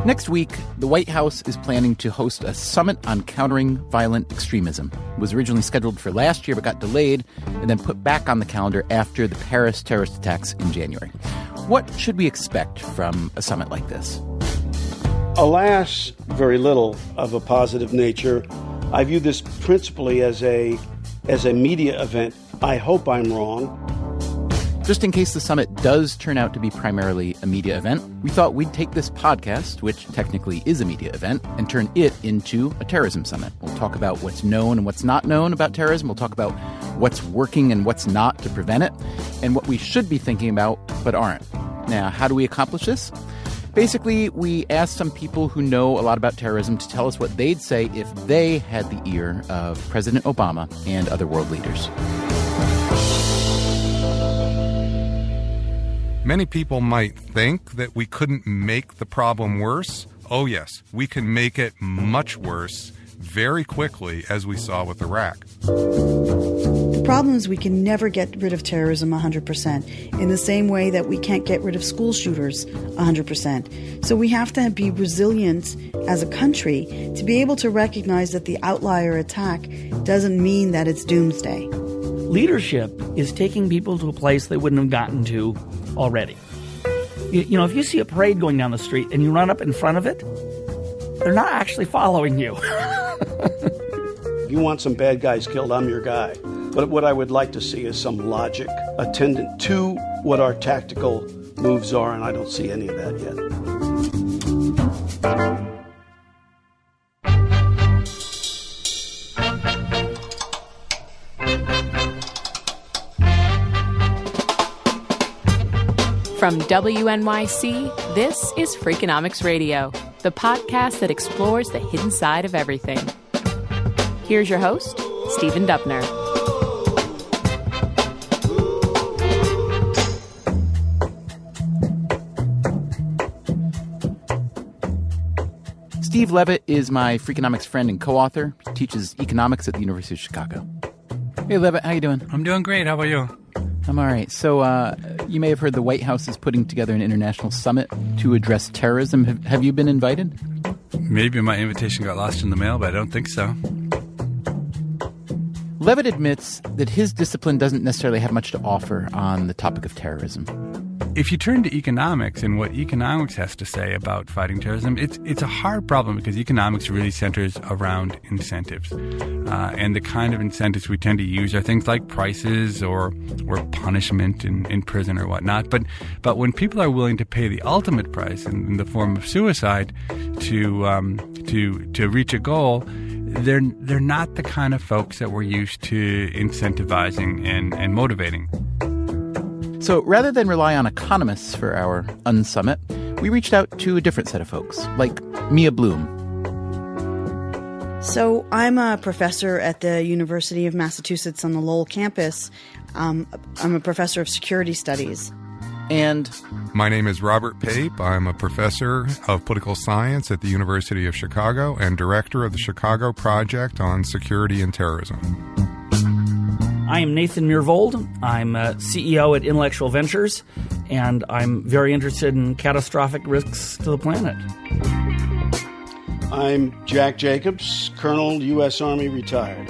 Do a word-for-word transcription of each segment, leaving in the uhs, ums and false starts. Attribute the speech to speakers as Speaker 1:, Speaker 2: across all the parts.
Speaker 1: Next week, the White House is planning to host a summit on countering violent extremism. It was originally scheduled for last year but got delayed and then put back on the calendar after the Paris terrorist attacks in January. What should we expect from a summit like this?
Speaker 2: Alas, very little of a positive nature. I view this principally as a as a media event. I hope I'm wrong.
Speaker 1: Just in case the summit does turn out to be primarily a media event, we thought we'd take this podcast, which technically is a media event, and turn it into a terrorism summit. We'll talk about what's known and what's not known about terrorism. We'll talk about what's working and what's not to prevent it, and what we should be thinking about but aren't. Now, how do we accomplish this? Basically, we asked some people who know a lot about terrorism to tell us what they'd say if they had the ear of President Obama and other world leaders.
Speaker 3: Many people might think that we couldn't make the problem worse. Oh, yes, we can make it much worse very quickly, as we saw with Iraq.
Speaker 4: The problem is we can never get rid of terrorism one hundred percent, in the same way that we can't get rid of school shooters one hundred percent. So we have to be resilient as a country to be able to recognize that the outlier attack doesn't mean that it's doomsday.
Speaker 5: Leadership is taking people to a place they wouldn't have gotten to already. You, you know, if you see a parade going down the street and you run up in front of it, they're not actually following you.
Speaker 2: You want some bad guys killed, I'm your guy. But what I would like to see is some logic attendant to what our tactical moves are, and I don't see any of that yet.
Speaker 6: From W N Y C, this is Freakonomics Radio, the podcast that explores the hidden side of everything. Here's your host, Stephen Dubner.
Speaker 1: Steve Levitt is my Freakonomics friend and co-author. He teaches economics at the University of Chicago. Hey, Levitt, how you doing?
Speaker 7: I'm doing great. How about you?
Speaker 1: I'm all right. So uh, you may have heard the White House is putting together an international summit to address terrorism. Have, have you been invited?
Speaker 7: Maybe my invitation got lost in the mail, but I don't think so.
Speaker 1: Levitt admits that his discipline doesn't necessarily have much to offer on the topic of terrorism.
Speaker 7: If you turn to economics and what economics has to say about fighting terrorism, it's it's a hard problem because economics really centers around incentives. Uh, and the kind of incentives we tend to use are things like prices or or punishment in, in prison or whatnot. But but when people are willing to pay the ultimate price in, in the form of suicide to um, to to reach a goal, they're they're not the kind of folks that we're used to incentivizing and, and motivating.
Speaker 1: So rather than rely on economists for our Unsummit, we reached out to a different set of folks, like Mia Bloom.
Speaker 4: So I'm a professor at the University of Massachusetts on the Lowell campus. Um, I'm a professor of security studies.
Speaker 1: And
Speaker 3: my name is Robert Pape. I'm a professor of political science at the University of Chicago and director of the Chicago Project on Security and Terrorism.
Speaker 5: I am Nathan Myhrvold. I'm a C E O at Intellectual Ventures, and I'm very interested in catastrophic risks to the planet.
Speaker 2: I'm Jack Jacobs, Colonel, U S Army, retired.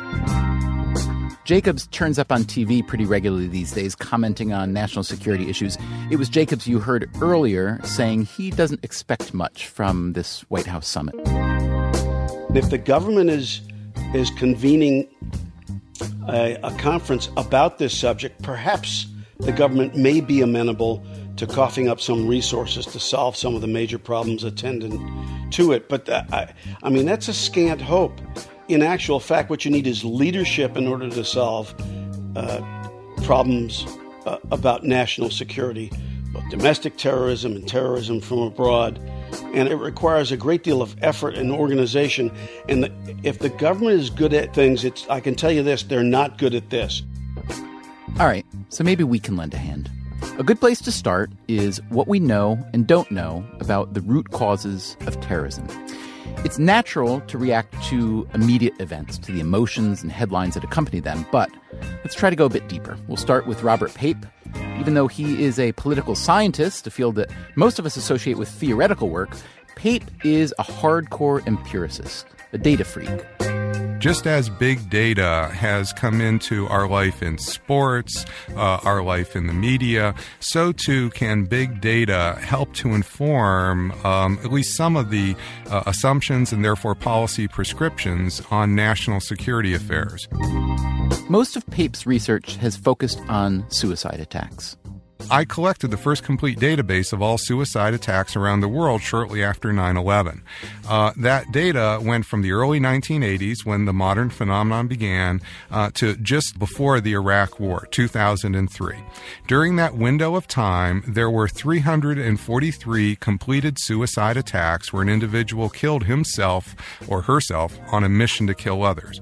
Speaker 1: Jacobs turns up on T V pretty regularly these days, commenting on national security issues. It was Jacobs you heard earlier saying he doesn't expect much from this White House summit.
Speaker 2: If the government is is convening A, a conference about this subject, perhaps the government may be amenable to coughing up some resources to solve some of the major problems attendant to it. But uh, I, I mean, that's a scant hope. In actual fact, what you need is leadership in order to solve uh, problems uh, about national security, both domestic terrorism and terrorism from abroad. And it requires a great deal of effort and organization. And the, if the government is good at things, it's, I can tell you this, they're not good at this.
Speaker 1: All right, so maybe we can lend a hand. A good place to start is what we know and don't know about the root causes of terrorism. It's natural to react to immediate events, to the emotions and headlines that accompany them, but let's try to go a bit deeper. We'll start with Robert Pape. Even though he is a political scientist, a field that most of us associate with theoretical work, Pape is a hardcore empiricist, a data freak.
Speaker 3: Just as big data has come into our life in sports, uh, our life in the media, so too can big data help to inform um, at least some of the uh, assumptions and therefore policy prescriptions on national security affairs.
Speaker 1: Most of Pape's research has focused on suicide attacks.
Speaker 3: I collected the first complete database of all suicide attacks around the world shortly after nine eleven. Uh, that data went from the early nineteen eighties, when the modern phenomenon began, uh, to just before the Iraq War, two thousand three. During that window of time, there were three hundred forty-three completed suicide attacks where an individual killed himself or herself on a mission to kill others.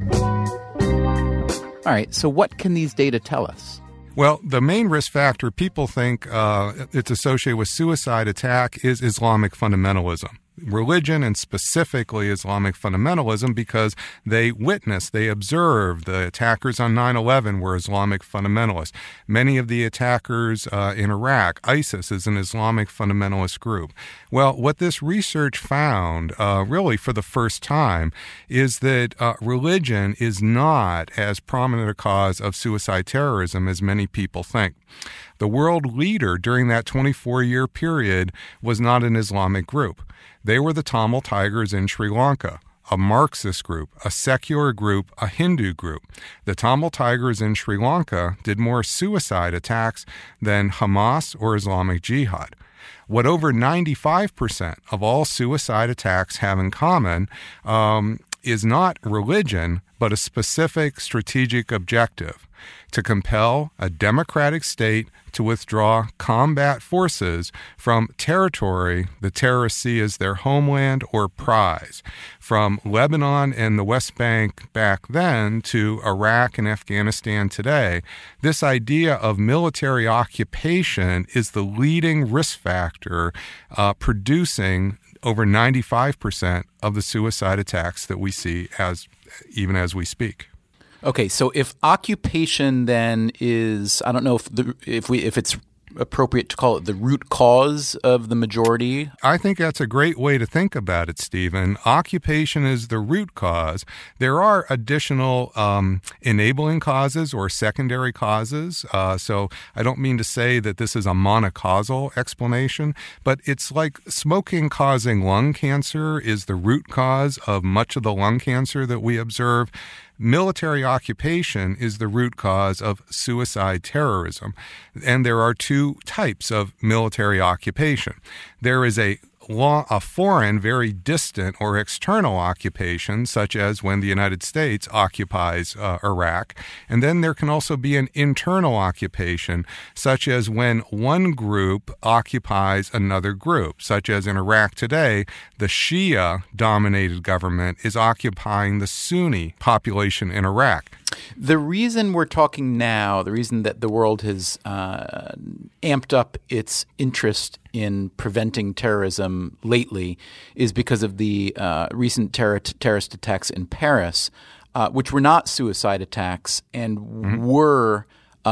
Speaker 1: All right, so what can these data tell us?
Speaker 3: Well, the main risk factor people think uh, it's associated with suicide attack is Islamic fundamentalism. Religion, and specifically Islamic fundamentalism, because they witnessed, they observed the attackers on nine eleven were Islamic fundamentalists. Many of the attackers uh, in Iraq, ISIS is an Islamic fundamentalist group. Well, what this research found, uh, really for the first time, is that uh, religion is not as prominent a cause of suicide terrorism as many people think. The world leader during that twenty-four year period was not an Islamic group. They were the Tamil Tigers in Sri Lanka, a Marxist group, a secular group, a Hindu group. The Tamil Tigers in Sri Lanka did more suicide attacks than Hamas or Islamic Jihad. What over ninety-five percent of all suicide attacks have in common um, is not religion, but a specific strategic objective: to compel a democratic state to withdraw combat forces from territory the terrorists see as their homeland or prize. From Lebanon and the West Bank back then to Iraq and Afghanistan today, this idea of military occupation is the leading risk factor uh, producing over ninety-five percent of the suicide attacks that we see as even as we speak.
Speaker 1: Okay, so if occupation then is, I don't know if the, if we if it's appropriate to call it the root cause of the majority?
Speaker 3: I think that's a great way to think about it, Stephen. Occupation is the root cause. There are additional um, enabling causes or secondary causes. Uh, so I don't mean to say that this is a monocausal explanation, but it's like smoking causing lung cancer is the root cause of much of the lung cancer that we observe. Military occupation is the root cause of suicide terrorism. And there are two types of military occupation. There is a Law, a foreign, very distant or external occupation, such as when the United States occupies uh, Iraq. And then there can also be an internal occupation, such as when one group occupies another group, such as in Iraq today, the Shia-dominated government is occupying the Sunni population in Iraq.
Speaker 1: The reason we're talking now, the reason that the world has uh, amped up its interest in preventing terrorism lately is because of the uh, recent terror- terrorist attacks in Paris, uh, which were not suicide attacks and mm-hmm. were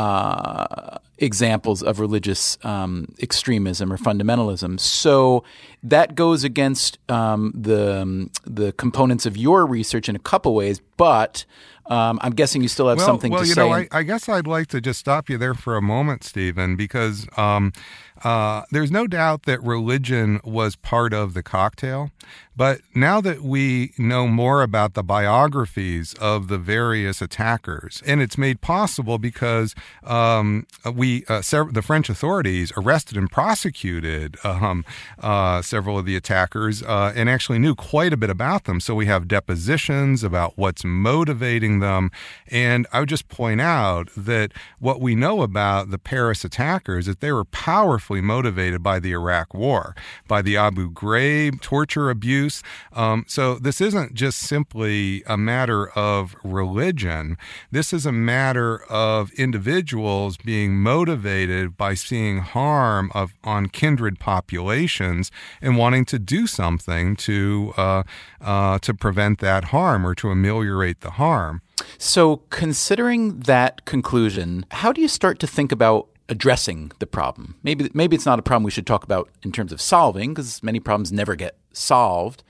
Speaker 1: uh, examples of religious um, extremism or fundamentalism. So that goes against um, the um, the components of your research in a couple ways, but Um, I'm guessing you still have
Speaker 3: well,
Speaker 1: something
Speaker 3: well,
Speaker 1: to
Speaker 3: you
Speaker 1: say.
Speaker 3: Well, you know, I, I guess I'd like to just stop you there for a moment, Stephen, because um, uh, there's no doubt that religion was part of the cocktail. But now that we know more about the biographies of the various attackers, and it's made possible because um, we, uh, sev- the French authorities arrested and prosecuted um, uh, several of the attackers uh, and actually knew quite a bit about them. So we have depositions about what's motivating them. And I would just point out that what we know about the Paris attackers is that they were powerfully motivated by the Iraq War, by the Abu Ghraib torture abuse. Um, so this isn't just simply a matter of religion. This is a matter of individuals being motivated by seeing harm of on kindred populations and wanting to do something to uh, uh, to prevent that harm or to ameliorate the harm.
Speaker 1: So considering that conclusion, how do you start to think about addressing the problem. Maybe maybe it's not a problem we should talk about in terms of solving, because many problems never get solved.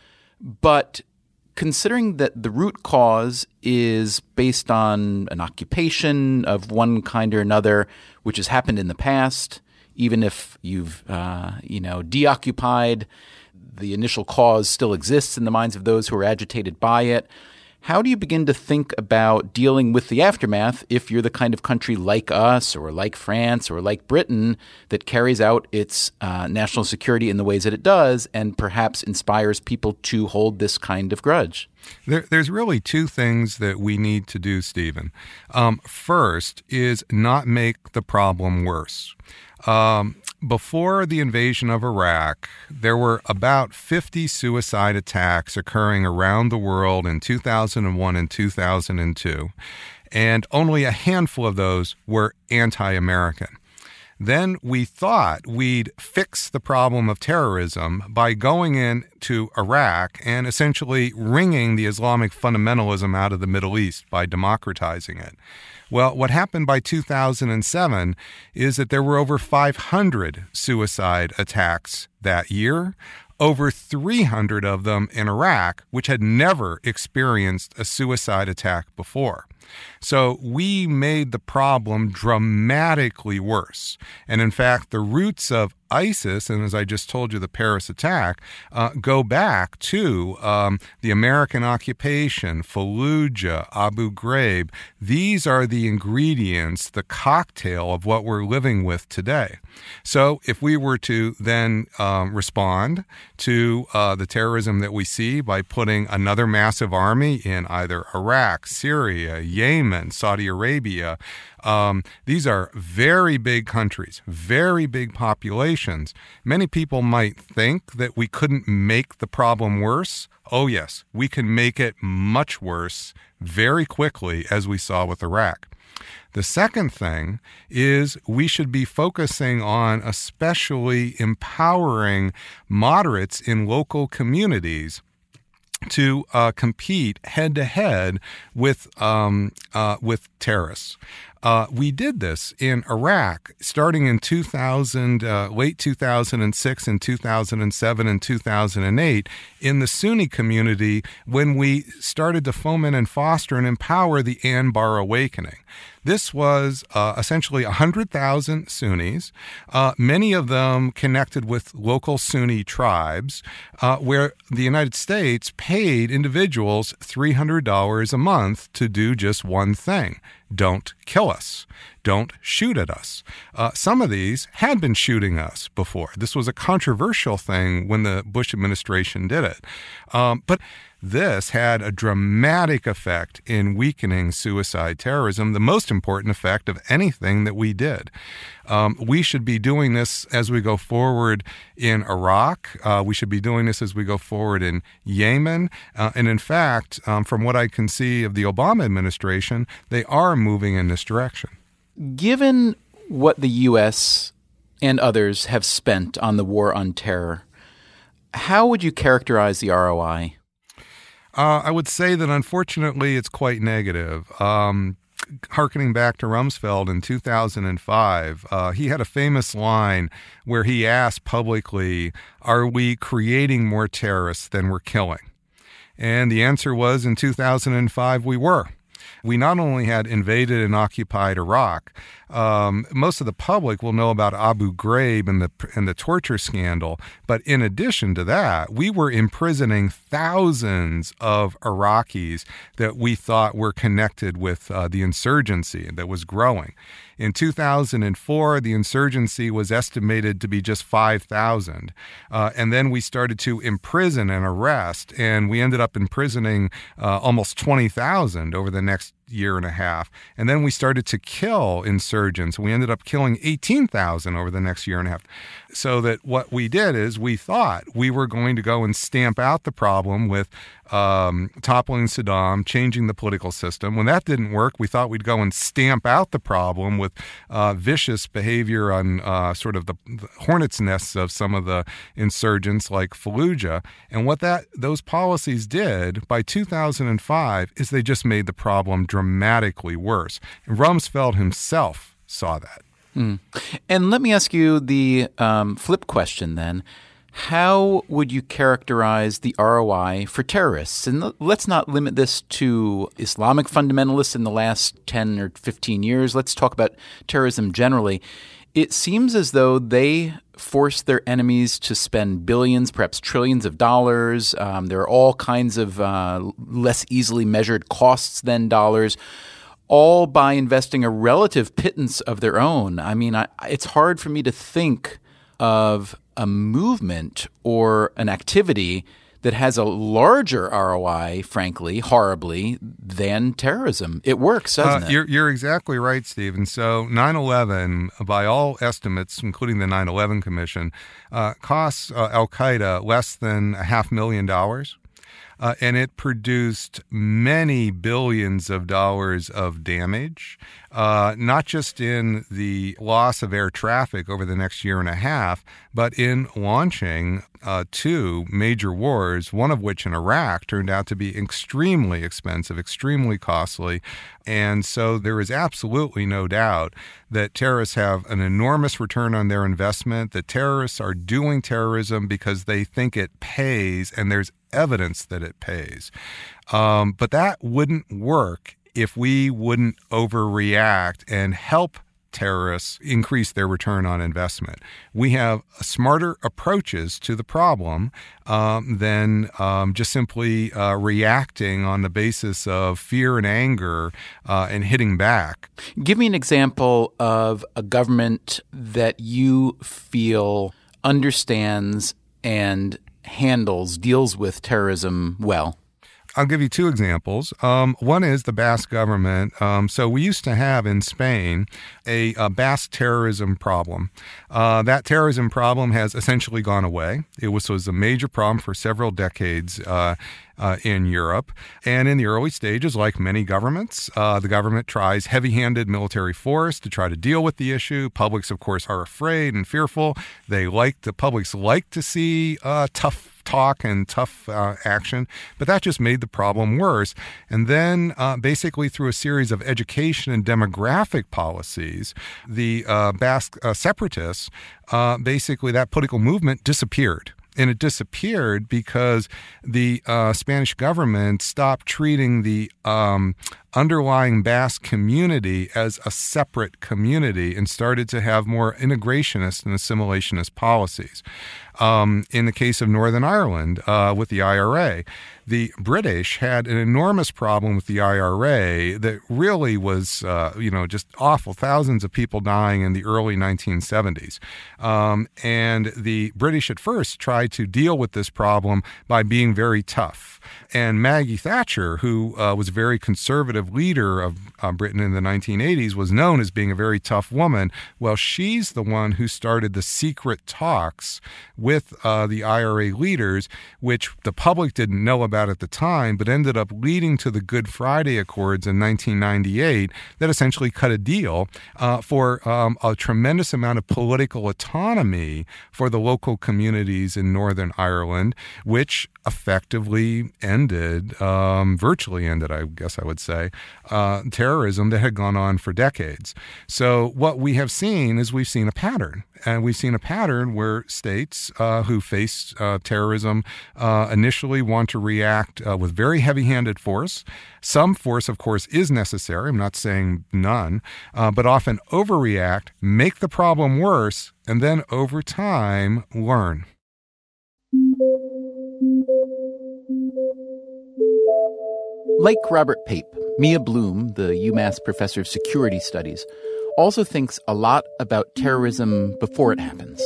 Speaker 1: But considering that the root cause is based on an occupation of one kind or another, which has happened in the past, even if you've uh, you know deoccupied, the initial cause still exists in the minds of those who are agitated by it. How do you begin to think about dealing with the aftermath if you're the kind of country like us or like France or like Britain that carries out its uh, national security in the ways that it does and perhaps inspires people to hold this kind of grudge?
Speaker 3: There, there's really two things that we need to do, Stephen. Um, first is not make the problem worse. Um, Before the invasion of Iraq, there were about fifty suicide attacks occurring around the world in two thousand one and two thousand two, and only a handful of those were anti-American. Then we thought we'd fix the problem of terrorism by going into Iraq and essentially wringing the Islamic fundamentalism out of the Middle East by democratizing it. Well, what happened by two thousand seven is that there were over five hundred suicide attacks that year, over three hundred of them in Iraq, which had never experienced a suicide attack before. So we made the problem dramatically worse. And in fact, the roots of ISIS, and as I just told you, the Paris attack, uh, go back to um, the American occupation, Fallujah, Abu Ghraib. These are the ingredients, the cocktail of what we're living with today. So if we were to then um, respond to uh, the terrorism that we see by putting another massive army in either Iraq, Syria, Yemen, Saudi Arabia, um, these are very big countries, very big populations. Many people might think that we couldn't make the problem worse. Oh, yes, we can make it much worse very quickly, as we saw with Iraq. The second thing is we should be focusing on especially empowering moderates in local communities to uh, compete head-to-head with um, uh, with terrorists. Uh, we did this in Iraq starting in two thousand, uh, late two thousand six and two thousand seven and two thousand eight in the Sunni community when we started to foment and foster and empower the Anbar Awakening. This was uh, essentially one hundred thousand Sunnis, uh, many of them connected with local Sunni tribes, uh, where the United States paid individuals three hundred dollars a month to do just one thing. Don't kill us. Don't shoot at us. Uh, some of these had been shooting us before. This was a controversial thing when the Bush administration did it. Um, but this had a dramatic effect in weakening suicide terrorism, the most important effect of anything that we did. Um, we should be doing this as we go forward in Iraq. Uh, we should be doing this as we go forward in Yemen. Uh, and in fact, um, from what I can see of the Obama administration, they are moving in this direction.
Speaker 1: Given what the U S and others have spent on the war on terror, how would you characterize the R O I?
Speaker 3: Uh, I would say that unfortunately it's quite negative. Um, Harkening back to Rumsfeld in two thousand five, uh, he had a famous line where he asked publicly, are we creating more terrorists than we're killing? And the answer was in two thousand five, we were. We not only had invaded and occupied Iraq, um, most of the public will know about Abu Ghraib and the and the torture scandal. But in addition to that, we were imprisoning thousands of Iraqis that we thought were connected with uh, the insurgency that was growing. In two thousand four, the insurgency was estimated to be just five thousand. Uh, and then we started to imprison and arrest, and we ended up imprisoning uh, almost twenty thousand over the next year and a half. And then we started to kill insurgents. We ended up killing eighteen thousand over the next year and a half. So that what we did is we thought we were going to go and stamp out the problem with um, toppling Saddam, changing the political system. When that didn't work, we thought we'd go and stamp out the problem with uh, vicious behavior on uh, sort of the, the hornet's nests of some of the insurgents like Fallujah. And what that those policies did by two thousand five is they just made the problem dramatically worse. And Rumsfeld himself saw that.
Speaker 1: Mm. And let me ask you the um, flip question then. How would you characterize the R O I for terrorists? And let's not limit this to Islamic fundamentalists in the last ten or fifteen years. Let's talk about terrorism generally. It seems as though they force their enemies to spend billions, perhaps trillions of dollars. Um, there are all kinds of uh, less easily measured costs than dollars, all by investing a relative pittance of their own. I mean, I, it's hard for me to think of a movement or an activity that has a larger R O I, frankly, horribly, than terrorism. It works, doesn't
Speaker 3: uh,
Speaker 1: it?
Speaker 3: You're, you're exactly right, Stephen. So nine eleven, by all estimates, including the nine eleven Commission, uh, costs uh, Al-Qaeda less than a half million dollars. Uh, and it produced many billions of dollars of damage, uh, not just in the loss of air traffic over the next year and a half, but in launching uh, two major wars, one of which in Iraq turned out to be extremely expensive, extremely costly. And so there is absolutely no doubt that terrorists have an enormous return on their investment, that terrorists are doing terrorism because they think it pays, and there's evidence that it pays. Um, but that wouldn't work if we wouldn't overreact and help terrorists increase their return on investment. We have smarter approaches to the problem um, than um, just simply uh, reacting on the basis of fear and anger uh, and hitting back.
Speaker 1: Give me an example of a government that you feel understands and handles, deals with terrorism well.
Speaker 3: I'll give you two examples. Um, one is the Basque government. Um, so we used to have in Spain a, a Basque terrorism problem. Uh, that terrorism problem has essentially gone away. It was, was a major problem for several decades uh, uh, in Europe. And in the early stages, like many governments, uh, the government tries heavy-handed military force to try to deal with the issue. Publics, of course, are afraid and fearful. They like the publics like to see uh, tough talk and tough uh, action, but that just made the problem worse. And then uh, basically through a series of education and demographic policies, the uh, Basque uh, separatists, uh, basically that political movement disappeared. And it disappeared because the uh, Spanish government stopped treating the um, underlying Basque community as a separate community and started to have more integrationist and assimilationist policies. Um, in the case of Northern Ireland, uh, with the I R A, the British had an enormous problem with the I R A that really was, uh, you know, just awful. Thousands of people dying in the early nineteen seventies. Um, and the British at first tried to deal with this problem by being very tough. And Maggie Thatcher, who uh, was a very conservative leader of uh, Britain in the nineteen eighties, was known as being a very tough woman. Well, she's the one who started the secret talks with uh, the I R A leaders, which the public didn't know about at the time, but ended up leading to the Good Friday Accords in nineteen ninety-eight that essentially cut a deal uh, for um, a tremendous amount of political autonomy for the local communities in Northern Ireland, which effectively ended, um, virtually ended, I guess I would say, uh, terrorism that had gone on for decades. So what we have seen is we've seen a pattern. And we've seen a pattern where states uh, who face uh, terrorism uh, initially want to react uh, with very heavy-handed force. Some force, of course, is necessary. I'm not saying none, uh, but often overreact, make the problem worse, and then over time learn.
Speaker 1: Like Robert Pape, Mia Bloom, the UMass professor of security studies, also thinks a lot about terrorism before it happens.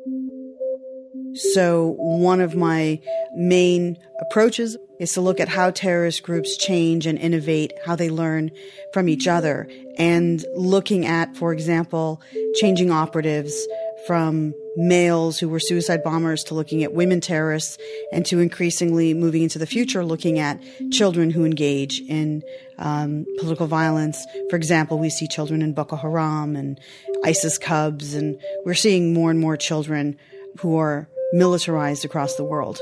Speaker 4: So one of my main approaches is to look at how terrorist groups change and innovate, how they learn from each other, and looking at, for example, changing operatives from males who were suicide bombers to looking at women terrorists, and to increasingly moving into the future looking at children who engage in um, political violence. For example, we see children in Boko Haram and ISIS cubs, and we're seeing more and more children who are militarized across the world.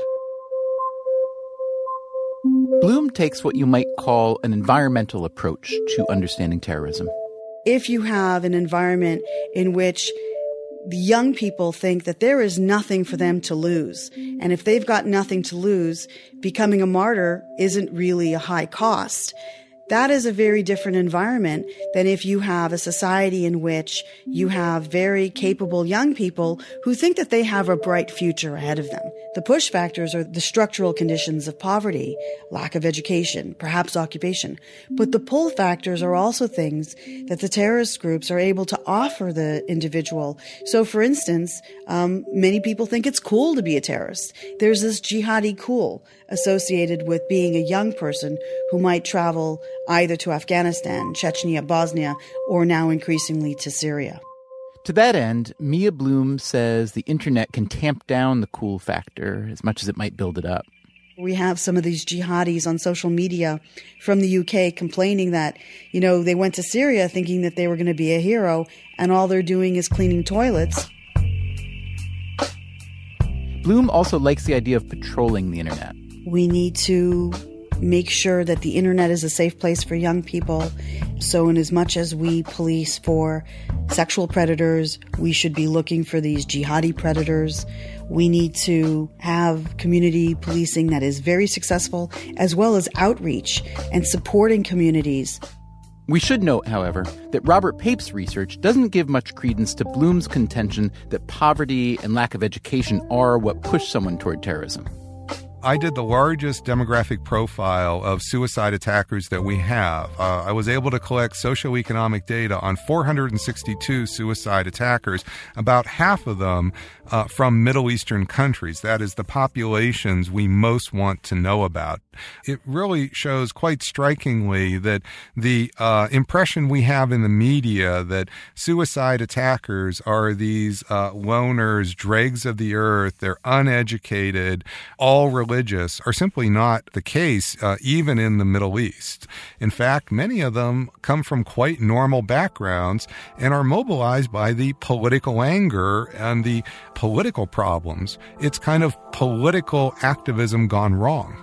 Speaker 1: Bloom takes what you might call an environmental approach to understanding terrorism.
Speaker 4: If you have an environment in which the young people think that there is nothing for them to lose, and if they've got nothing to lose, becoming a martyr isn't really a high cost. That is a very different environment than if you have a society in which you have very capable young people who think that they have a bright future ahead of them. The push factors are the structural conditions of poverty, lack of education, perhaps occupation. But the pull factors are also things that the terrorist groups are able to offer the individual. So, for instance, um, many people think it's cool to be a terrorist. There's this jihadi cool associated with being a young person who might travel either to Afghanistan, Chechnya, Bosnia, or now increasingly to Syria.
Speaker 1: To that end, Mia Bloom says the internet can tamp down the cool factor as much as it might build it up.
Speaker 4: We have some of these jihadis on social media from the U K complaining that, you know, they went to Syria thinking that they were going to be a hero, and all they're doing is cleaning toilets.
Speaker 1: Bloom also likes the idea of patrolling the internet.
Speaker 4: We need to make sure that the internet is a safe place for young people. So in as much as we police for sexual predators, we should be looking for these jihadi predators. We need to have community policing that is very successful, as well as outreach and supporting communities.
Speaker 1: We should note, however, that Robert Pape's research doesn't give much credence to Bloom's contention that poverty and lack of education are what push someone toward terrorism.
Speaker 3: I did the largest demographic profile of suicide attackers that we have. Uh, I was able to collect socioeconomic data on four hundred sixty-two suicide attackers, about half of them uh, from Middle Eastern countries. That is the populations we most want to know about. It really shows quite strikingly that the uh, impression we have in the media that suicide attackers are these uh, loners, dregs of the earth, they're uneducated, all religious, religious are simply not the case, uh, even in the Middle East. In fact, many of them come from quite normal backgrounds and are mobilized by the political anger and the political problems. It's kind of political activism gone wrong.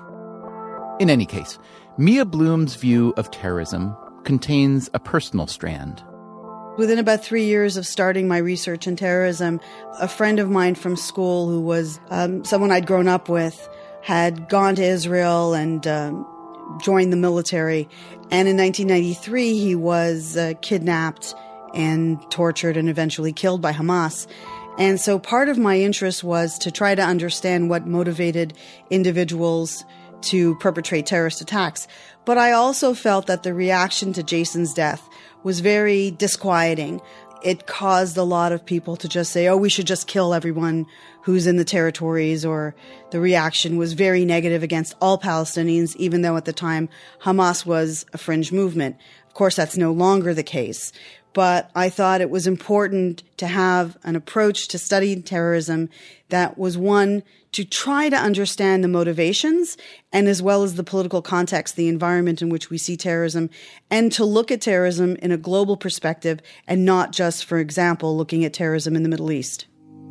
Speaker 1: In any case, Mia Bloom's view of terrorism contains a personal strand.
Speaker 4: Within about three years of starting my research in terrorism, a friend of mine from school who was um, someone I'd grown up with had gone to Israel and um, joined the military. And in nineteen ninety-three, he was uh, kidnapped and tortured and eventually killed by Hamas. And so part of my interest was to try to understand what motivated individuals to perpetrate terrorist attacks. But I also felt that the reaction to Jason's death was very disquieting. It caused a lot of people to just say, oh, we should just kill everyone who's in the territories, or the reaction was very negative against all Palestinians, even though at the time Hamas was a fringe movement. Of course, that's no longer the case. But I thought it was important to have an approach to studying terrorism that was one to try to understand the motivations and as well as the political context, the environment in which we see terrorism, and to look at terrorism in a global perspective and not just, for example, looking at terrorism in the Middle East.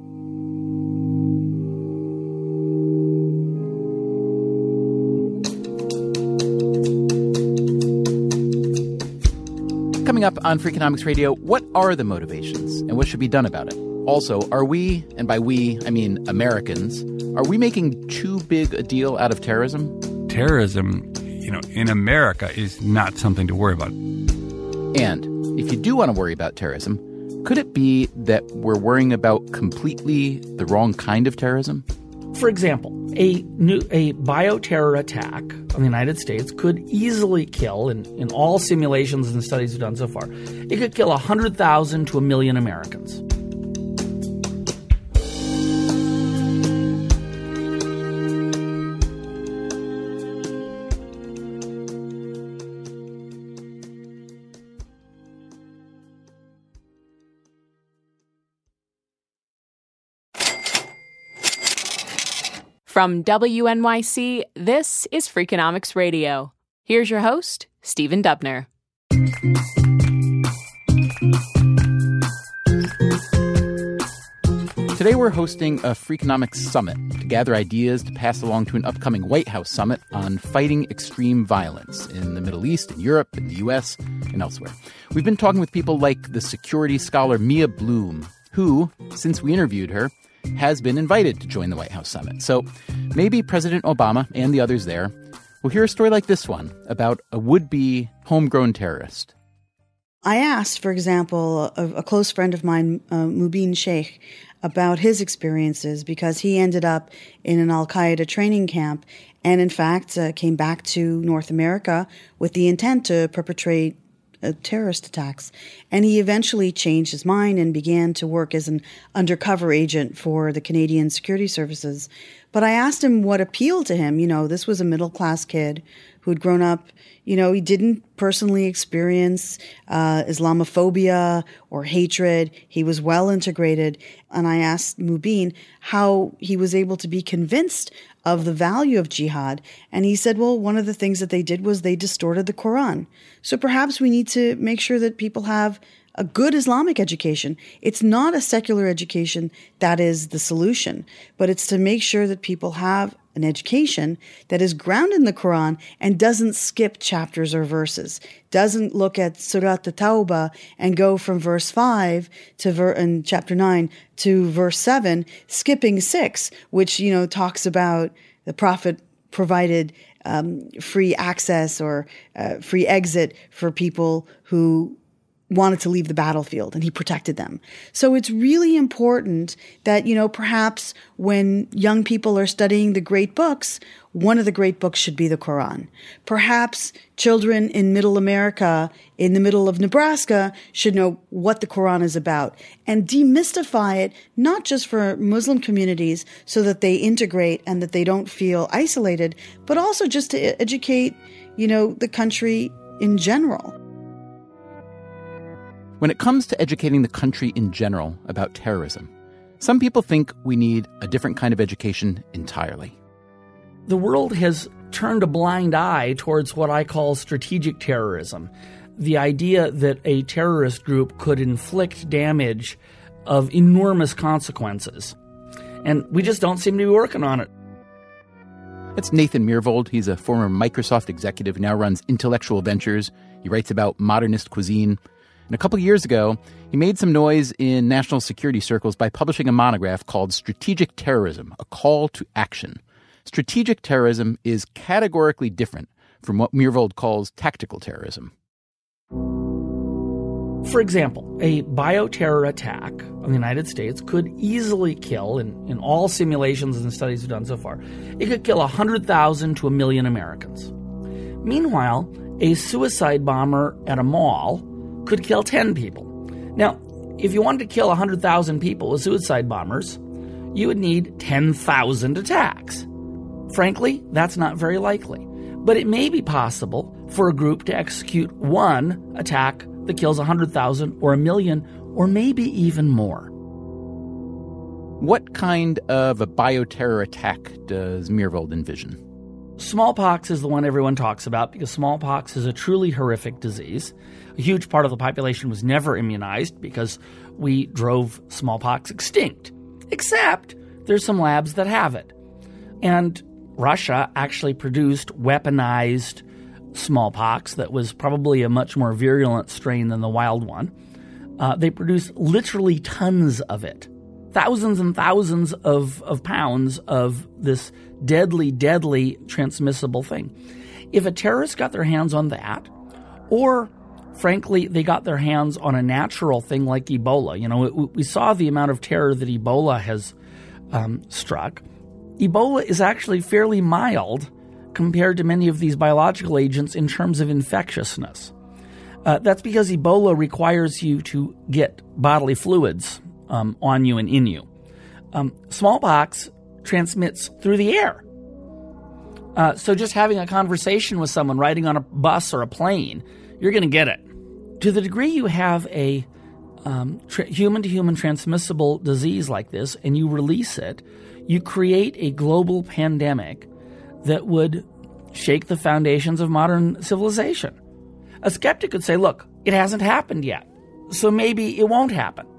Speaker 1: Coming up on Freakonomics Radio, what are the motivations and what should be done about it? Also, are we, and by we, I mean Americans, are we making too big a deal out of terrorism?
Speaker 7: Terrorism, you know, in America is not something to worry about.
Speaker 1: And if you do want to worry about terrorism, could it be that we're worrying about completely the wrong kind of terrorism?
Speaker 5: For example, a new a bioterror attack on the United States could easily kill, in, in all simulations and studies we've done so far, it could kill one hundred thousand to a million Americans.
Speaker 6: From W N Y C, this is Freakonomics Radio. Here's your host, Stephen Dubner.
Speaker 1: Today we're hosting a Freakonomics Summit to gather ideas to pass along to an upcoming White House summit on fighting extreme violence in the Middle East, in Europe, in the U S, and elsewhere. We've been talking with people like the security scholar Mia Bloom, who, since we interviewed her, has been invited to join the White House summit. So maybe President Obama and the others there will hear a story like this one about a would-be homegrown terrorist.
Speaker 4: I asked, for example, a, a close friend of mine, uh, Mubin Sheikh, about his experiences because he ended up in an al-Qaeda training camp and, in fact, uh, came back to North America with the intent to perpetrate uh, terrorist attacks. And he eventually changed his mind and began to work as an undercover agent for the Canadian Security Services. But I asked him what appealed to him. You know, this was a middle-class kid who'd grown up. You know, he didn't personally experience uh, Islamophobia or hatred. He was well integrated. And I asked Mubin how he was able to be convinced of the value of jihad. And he said, well, one of the things that they did was they distorted the Quran. So perhaps we need to make sure that people have a good Islamic education. It's not a secular education that is the solution, but it's to make sure that people have an education that is grounded in the Quran and doesn't skip chapters or verses, doesn't look at Surat al-Tawbah and go from verse five to ver- in chapter nine to verse seven, skipping six, which, you know, talks about the Prophet provided um, free access or uh, free exit for people who wanted to leave the battlefield, and he protected them. So it's really important that, you know, perhaps when young people are studying the great books, one of the great books should be the Quran. Perhaps children in middle America, in the middle of Nebraska, should know what the Quran is about and demystify it, not just for Muslim communities so that they integrate and that they don't feel isolated, but also just to educate, you know, the country in general.
Speaker 1: When it comes to educating the country in general about terrorism, some people think we need a different kind of education entirely.
Speaker 5: The world has turned a blind eye towards what I call strategic terrorism, the idea that a terrorist group could inflict damage of enormous consequences. And we just don't seem to be working on it.
Speaker 1: That's Nathan Myhrvold. He's a former Microsoft executive who now runs Intellectual Ventures. He writes about modernist cuisine. And a couple years ago, he made some noise in national security circles by publishing a monograph called Strategic Terrorism, a Call to Action. Strategic terrorism is categorically different from what Myhrvold calls tactical terrorism.
Speaker 5: For example, a bioterror attack on the United States could easily kill, in, in all simulations and studies we've done so far, it could kill one hundred thousand to a million Americans. Meanwhile, a suicide bomber at a mall could kill ten people. Now, if you wanted to kill one hundred thousand people with suicide bombers, you would need ten thousand attacks. Frankly, that's not very likely. But it may be possible for a group to execute one attack that kills one hundred thousand or a million or maybe even more.
Speaker 1: What kind of a bioterror attack does Myhrvold envision?
Speaker 5: Smallpox is the one everyone talks about because smallpox is a truly horrific disease. A huge part of the population was never immunized because we drove smallpox extinct. Except there's some labs that have it. And Russia actually produced weaponized smallpox that was probably a much more virulent strain than the wild one. Uh, they produced literally tons of it. Thousands and thousands of, of pounds of this deadly, deadly transmissible thing. If a terrorist got their hands on that, or frankly, they got their hands on a natural thing like Ebola, you know, it, we saw the amount of terror that Ebola has um, struck. Ebola is actually fairly mild compared to many of these biological agents in terms of infectiousness. Uh, that's because Ebola requires you to get bodily fluids um, on you and in you. Um, smallpox transmits through the air. Uh, so just having a conversation with someone riding on a bus or a plane, you're going to get it. To the degree you have a um, tra- human-to-human transmissible disease like this and you release it, you create a global pandemic that would shake the foundations of modern civilization. A skeptic could say, look, it hasn't happened yet, so maybe it won't happen.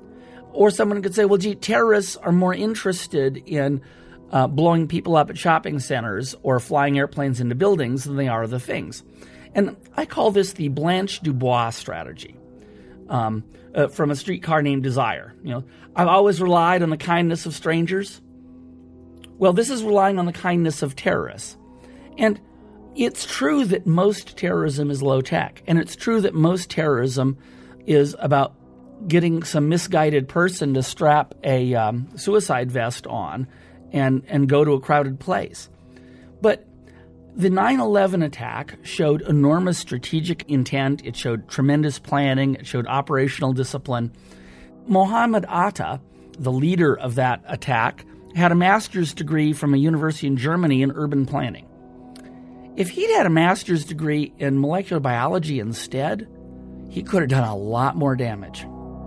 Speaker 5: Or someone could say, well, gee, terrorists are more interested in uh, blowing people up at shopping centers or flying airplanes into buildings than they are the things. And I call this the Blanche Dubois strategy um, uh, from A Streetcar Named Desire. You know, I've always relied on the kindness of strangers. Well, this is relying on the kindness of terrorists. And it's true that most terrorism is low tech, and it's true that most terrorism is about getting some misguided person to strap a um, suicide vest on and, and go to a crowded place. But the nine eleven attack showed enormous strategic intent. It showed tremendous planning. It showed operational discipline. Mohammed Atta, the leader of that attack, had a master's degree from a university in Germany in urban planning. If he'd had a master's degree in molecular biology instead, he could have done a lot more damage.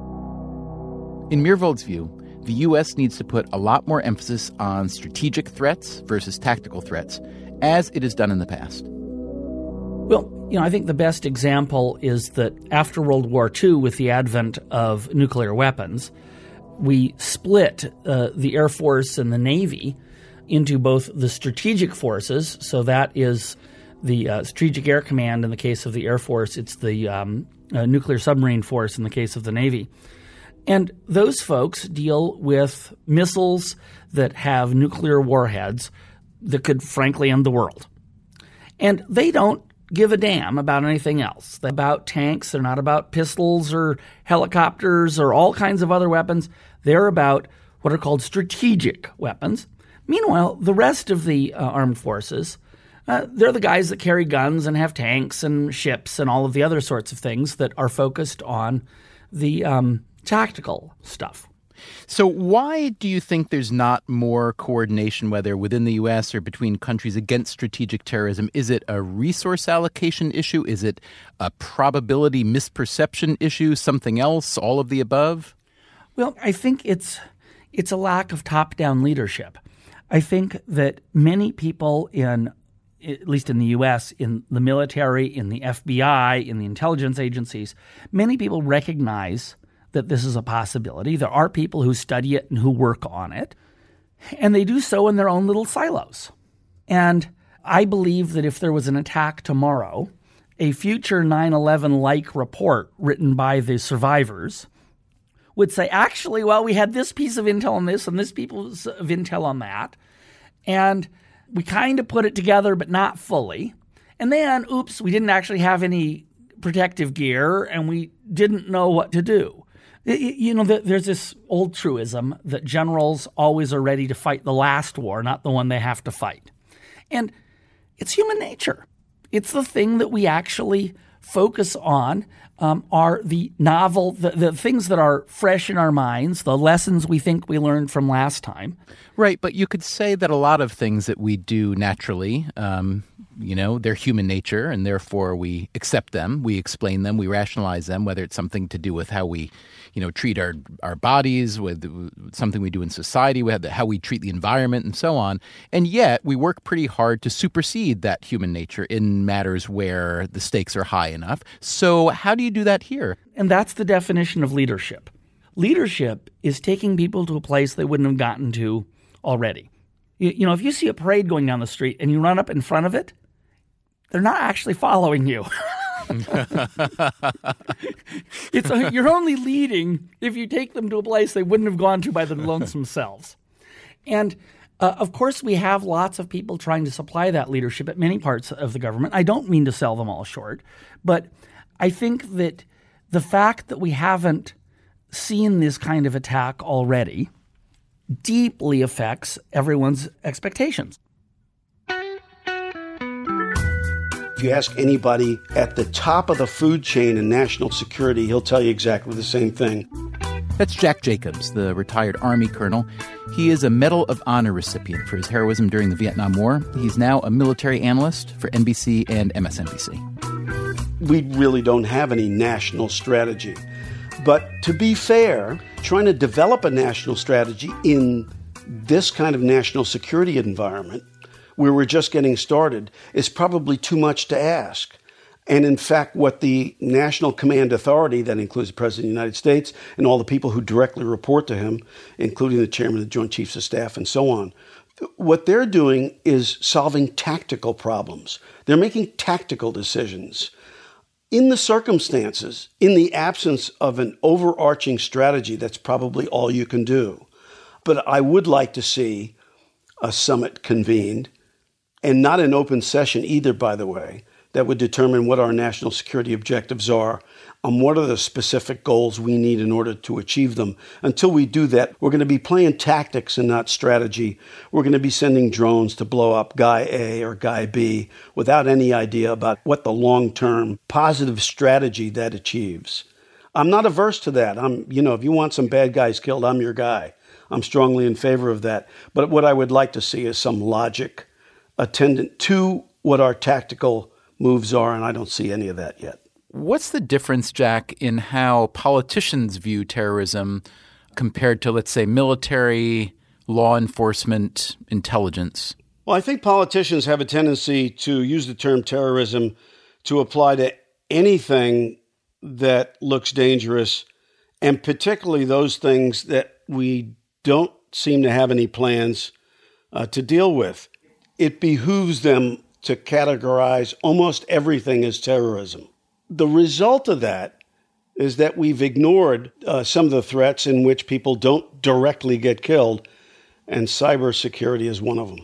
Speaker 1: In Myhrvold's view, the U S needs to put a lot more emphasis on strategic threats versus tactical threats, as it has done in the past.
Speaker 5: Well, you know, I think the best example is that after World War Two, with the advent of nuclear weapons, we split uh, the Air Force and the Navy into both the strategic forces, so that is the uh, Strategic Air Command in the case of the Air Force, it's the um, uh, Nuclear Submarine Force in the case of the Navy. And those folks deal with missiles that have nuclear warheads that could frankly end the world. And they don't give a damn about anything else. They're about tanks. They're not about pistols or helicopters or all kinds of other weapons. They're about what are called strategic weapons. Meanwhile, the rest of the uh, armed forces, uh, they're the guys that carry guns and have tanks and ships and all of the other sorts of things that are focused on the um, tactical stuff.
Speaker 1: So why do you think there's not more coordination, whether within the U S or between countries, against strategic terrorism? Is it a resource allocation issue? Is it a probability misperception issue? Something else? All of the above?
Speaker 5: Well, I think it's it's a lack of top-down leadership. I think that many people in, at least in the U S, in the military, in the F B I, in the intelligence agencies, many people recognize that this is a possibility. There are people who study it and who work on it, and they do so in their own little silos. And I believe that if there was an attack tomorrow, a future nine eleven-like report written by the survivors would say, actually, well, we had this piece of intel on this and this piece of intel on that, and we kind of put it together but not fully. And then, oops, we didn't actually have any protective gear and we didn't know what to do. You know, there's this old truism that generals always are ready to fight the last war, not the one they have to fight. And it's human nature. It's the thing that we actually focus on um, are the novel, the, the things that are fresh in our minds, the lessons we think we learned from last time.
Speaker 1: Right, but you could say that a lot of things that we do naturally, um, you know, they're human nature, and therefore we accept them, we explain them, we rationalize them, whether it's something to do with how we, you know, treat our, our bodies, with something we do in society, we have the, how we treat the environment and so on. And yet we work pretty hard to supersede that human nature in matters where the stakes are high enough. So how do you do that here?
Speaker 5: And that's the definition of leadership. Leadership is taking people to a place they wouldn't have gotten to already. You, you know, if you see a parade going down the street and you run up in front of it, they're not actually following you. it's a, you're only leading if you take them to a place they wouldn't have gone to by their lonesome selves. And uh, of course, we have lots of people trying to supply that leadership at many parts of the government. I don't mean to sell them all short, but I think that the fact that we haven't seen this kind of attack already deeply affects everyone's expectations.
Speaker 2: If you ask anybody at the top of the food chain in national security, he'll tell you exactly the same thing.
Speaker 1: That's Jack Jacobs, the retired Army colonel. He is a Medal of Honor recipient for his heroism during the Vietnam War. He's now a military analyst for N B C and M S N B C.
Speaker 2: We really don't have any national strategy. But to be fair, trying to develop a national strategy in this kind of national security environment where we're just getting started is probably too much to ask. And in fact, what the National Command Authority, that includes the President of the United States and all the people who directly report to him, including the Chairman of the Joint Chiefs of Staff and so on, what they're doing is solving tactical problems. They're making tactical decisions. In the circumstances, in the absence of an overarching strategy, that's probably all you can do. But I would like to see a summit convened, and not an open session either, by the way, that would determine what our national security objectives are and what are the specific goals we need in order to achieve them. Until we do that, we're going to be playing tactics and not strategy. We're going to be sending drones to blow up Guy A or Guy B without any idea about what the long-term positive strategy that achieves. I'm not averse to that. I'm, you know, if you want some bad guys killed, I'm your guy. I'm strongly in favor of that. But what I would like to see is some logic attendant to what our tactical moves are, and I don't see any of that yet.
Speaker 1: What's the difference, Jack, in how politicians view terrorism compared to, let's say, military, law enforcement, intelligence?
Speaker 2: Well, I think politicians have a tendency to use the term terrorism to apply to anything that looks dangerous, and particularly those things that we don't seem to have any plans uh, to deal with. It behooves them to categorize almost everything as terrorism. The result of that is that we've ignored uh, some of the threats in which people don't directly get killed, and cybersecurity is one of them.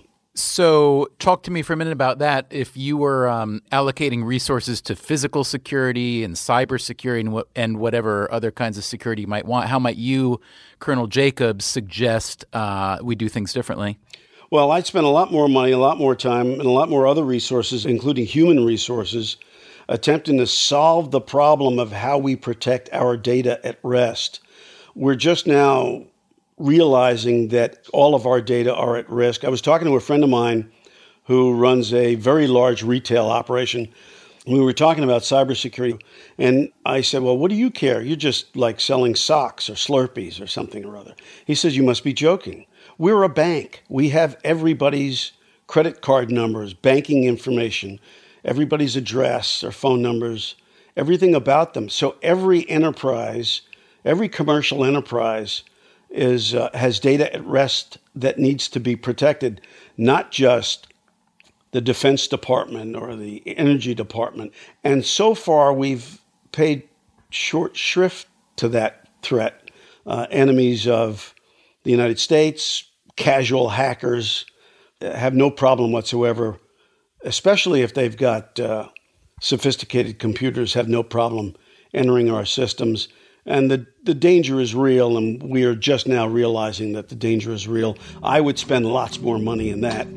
Speaker 1: So talk to me for a minute about that. If you were um, allocating resources to physical security and cybersecurity and, wh- and whatever other kinds of security you might want, how might you, Colonel Jacobs, suggest uh, we do things differently?
Speaker 2: Well, I'd spend a lot more money, a lot more time, and a lot more other resources, including human resources, attempting to solve the problem of how we protect our data at rest. We're just now realizing that all of our data are at risk. I was talking to a friend of mine who runs a very large retail operation. We were talking about cybersecurity, and I said, well, what do you care? You're just like selling socks or Slurpees or something or other. He says, you must be joking. We're a bank. We have everybody's credit card numbers, banking information, everybody's address, their phone numbers, everything about them. So every enterprise, every commercial enterprise is uh, has data at rest that needs to be protected, not just the Defense Department or the Energy Department. And so far, we've paid short shrift to that threat. Uh, enemies of the United States, casual hackers have no problem whatsoever, especially if they've got uh, sophisticated computers, have no problem entering our systems. And the, the danger is real, and we are just now realizing that the danger is real. I would spend lots more money in that.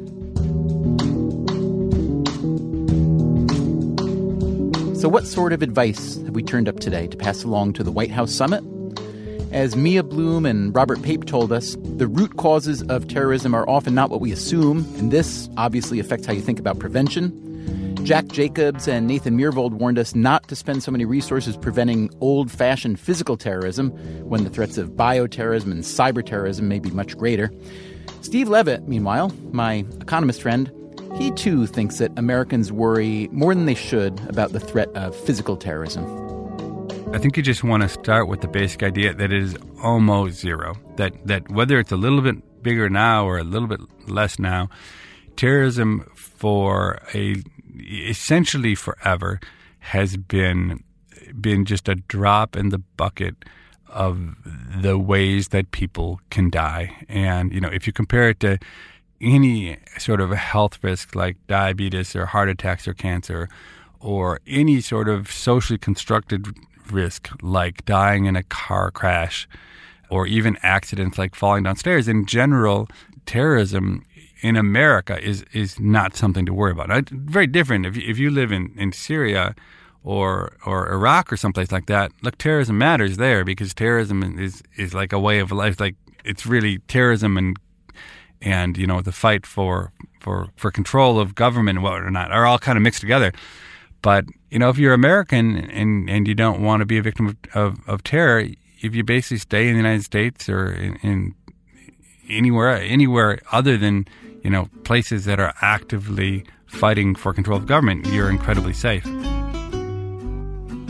Speaker 1: So what sort of advice have we turned up today to pass along to the White House summit? As Mia Bloom and Robert Pape told us, the root causes of terrorism are often not what we assume, and this obviously affects how you think about prevention. Jack Jacobs and Nathan Myhrvold warned us not to spend so many resources preventing old-fashioned physical terrorism when the threats of bioterrorism and cyber-terrorism may be much greater. Steve Levitt, meanwhile, my economist friend, he too thinks that Americans worry more than they should about the threat of physical terrorism.
Speaker 7: I think you just want to start with the basic idea that it is almost zero, that, that whether it's a little bit bigger now or a little bit less now, terrorism for a essentially forever has been been just a drop in the bucket of the ways that people can die. And, you know, if you compare it to any sort of a health risk like diabetes or heart attacks or cancer, or any sort of socially constructed risk like dying in a car crash, or even accidents like falling downstairs, in general, terrorism in America is is not something to worry about. It's very different if you, if you live in, in Syria or or Iraq or someplace like that. Look, terrorism matters there because terrorism is, is like a way of life. Like it's really terrorism and and you know the fight for for, for control of government and whatnot are all kind of mixed together. But you know if you're American and and you don't want to be a victim of, of, of terror, if you basically stay in the United States or in, in anywhere anywhere other than you know, places that are actively fighting for control of government, you're incredibly safe.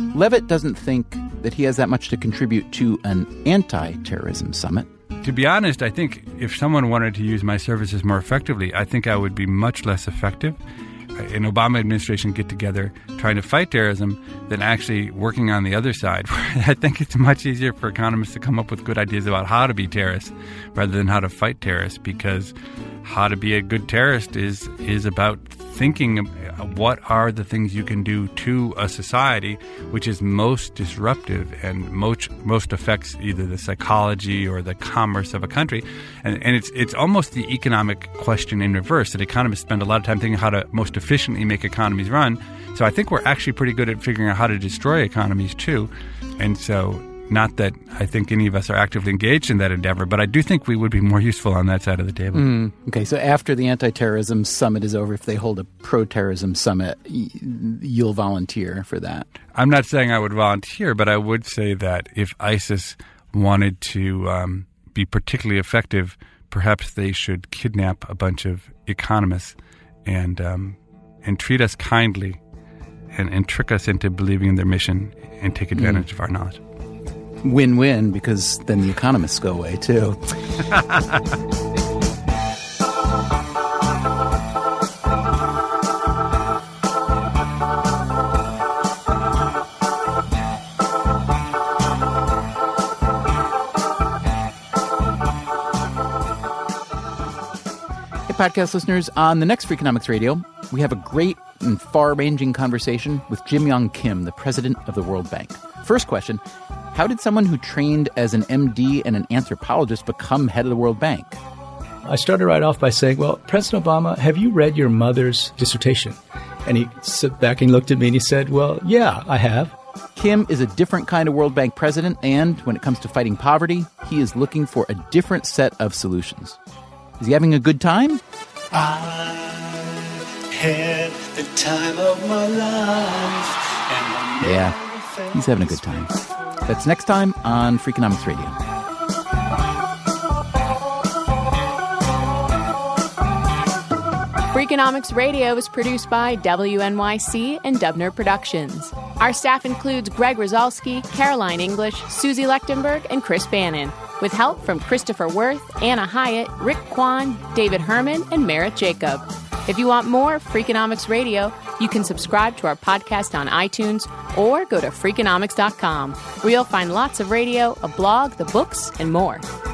Speaker 1: Levitt doesn't think that he has that much to contribute to an anti-terrorism summit.
Speaker 7: To be honest, I think if someone wanted to use my services more effectively, I think I would be much less effective. An Obama administration get together trying to fight terrorism than actually working on the other side. I think it's much easier for economists to come up with good ideas about how to be terrorists rather than how to fight terrorists, because how to be a good terrorist is is about thinking what are the things you can do to a society which is most disruptive and most most affects either the psychology or the commerce of a country. And, and it's it's almost the economic question in reverse, that economists spend a lot of time thinking how to most efficiently make economies run. So I think we're actually pretty good at figuring out how to destroy economies too. And so not that I think any of us are actively engaged in that endeavor, but I do think we would be more useful on that side of the table.
Speaker 1: Mm, okay, so after the anti-terrorism summit is over, if they hold a pro-terrorism summit, you'll volunteer for that?
Speaker 7: I'm not saying I would volunteer, but I would say that if ISIS wanted to um, be particularly effective, perhaps they should kidnap a bunch of economists and um, and treat us kindly and, and trick us into believing in their mission and take advantage mm. of our knowledge.
Speaker 1: Win-win, because then the economists go away, too. Hey, podcast listeners, on the next Freakonomics Radio, we have a great and far-ranging conversation with Jim Yong Kim, the president of the World Bank. First question: how did someone who trained as an M D and an anthropologist become head of the World Bank?
Speaker 8: I started right off by saying, well, President Obama, have you read your mother's dissertation? And he sat back and looked at me and he said, well, yeah, I have.
Speaker 1: Kim is a different kind of World Bank president, and when it comes to fighting poverty, he is looking for a different set of solutions. Is he having a good time?
Speaker 9: I had the time of my life. And
Speaker 1: yeah, he's having a good time. That's next time on Freakonomics Radio.
Speaker 6: Freakonomics Radio is produced by W N Y C and Dubner Productions. Our staff includes Greg Rosalski, Caroline English, Susie Lechtenberg, and Chris Bannon, with help from Christopher Worth, Anna Hyatt, Rick Kwan, David Herman, and Merritt Jacob. If you want more Freakonomics Radio, you can subscribe to our podcast on iTunes or go to Freakonomics dot com, where you'll find lots of radio, a blog, the books, and more.